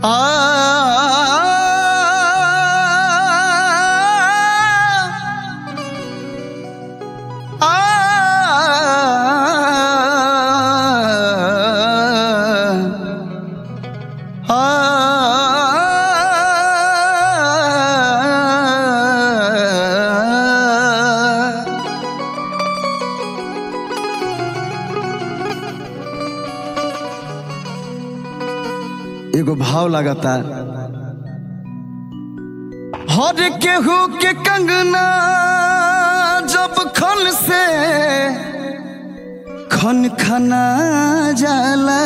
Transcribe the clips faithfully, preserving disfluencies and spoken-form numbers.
एगो भाव लगाता हर केहू के कंगना जब खन से खन खना जाला,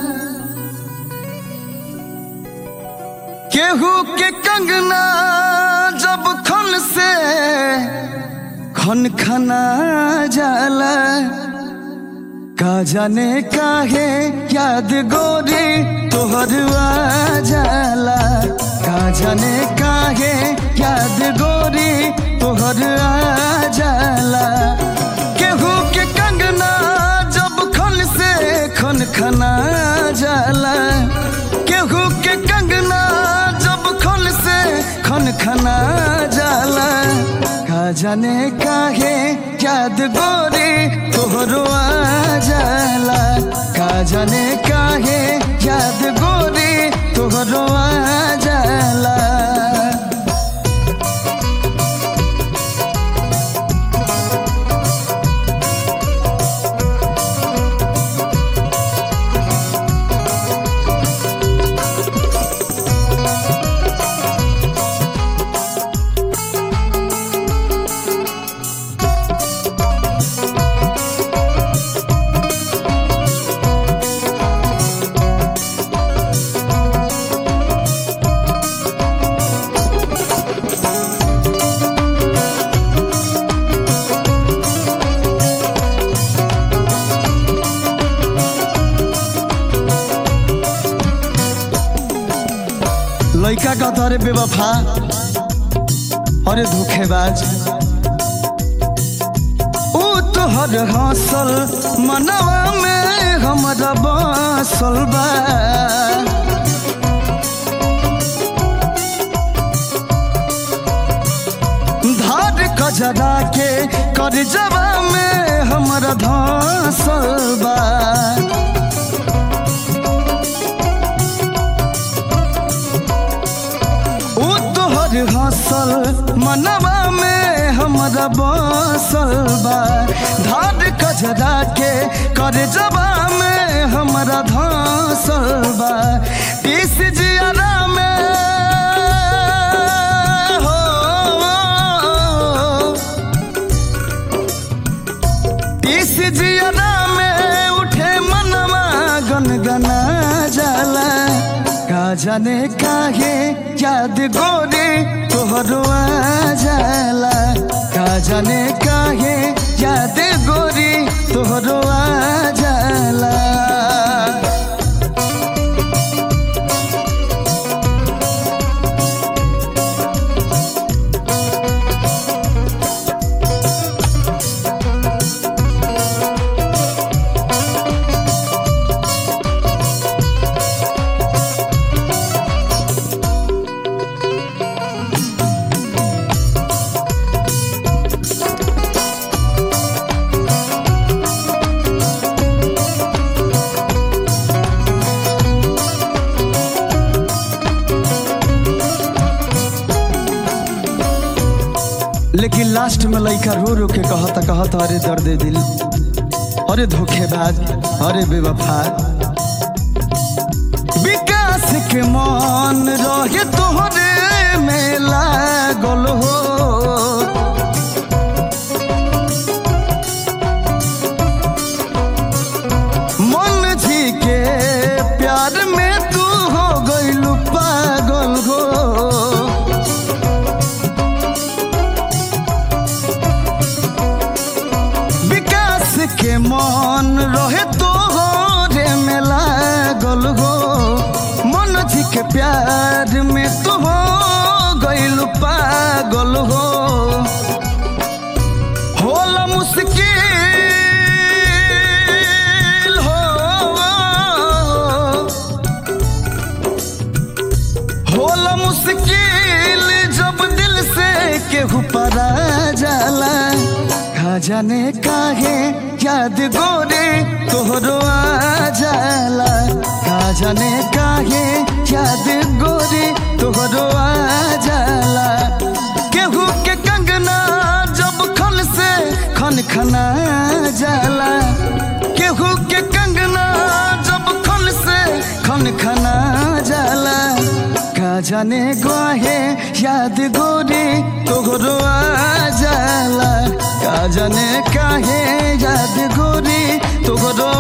केहू के कंगना जब खन से खन खना जाला, का जाने काहे याद गोरी तोहर आ जाला, का जाने काहे याद गोरी तोहर आ जाला। केहू के कंगना जब खन से खन खना जाला, केहू के कंगना जब खन से खन खना जाला, का जाने काहे याद गोरी तोहरो आ जाला, का जाने काहे याद गोरी तोहरो आ जाला। लइका का तारे बेवफा अरे धोखेबाज, ऊ तोहर हंसल मनवा में हमरा बसल बा, धार कजरा के करजवा में हमरा धसल बा। हंसल मनवा में हमरा बसल बा, धार कजरा के करजवा में हमरा धसल बा। इस जियारा में हो इस जियारा में उठे मनवा गनगना जाला, का जाने काहे याद गोरी तोहरो आ जाला, का जाने काहे याद गोरी तोहरो आ जाला। लेकिन लास्ट में लइका रो रो के कहता कहता अरे दर्द दिल, अरे धोखेबाज, अरे बेवफा। विकास के मन रहे तोहरे में लागल हो, मन जी के प्यार में तू हो गइलू पागल हो। के मन रहे तोहरे में लागल हो, मन जी के प्यार में तू हो गइल पागल हो। होला मुश्किल हो जाने काहे याद गोरे तोहरो आ जाला का जाने काहे याद गोरे तोहरो आ जाला केहू के कंगना जब खन से खन खना जाला केहू के कंगना जब खन से खन खना जाला का जाने गाहे याद गोरे तोहरो आ जाला का जाने काहे याद गोरे तोहरो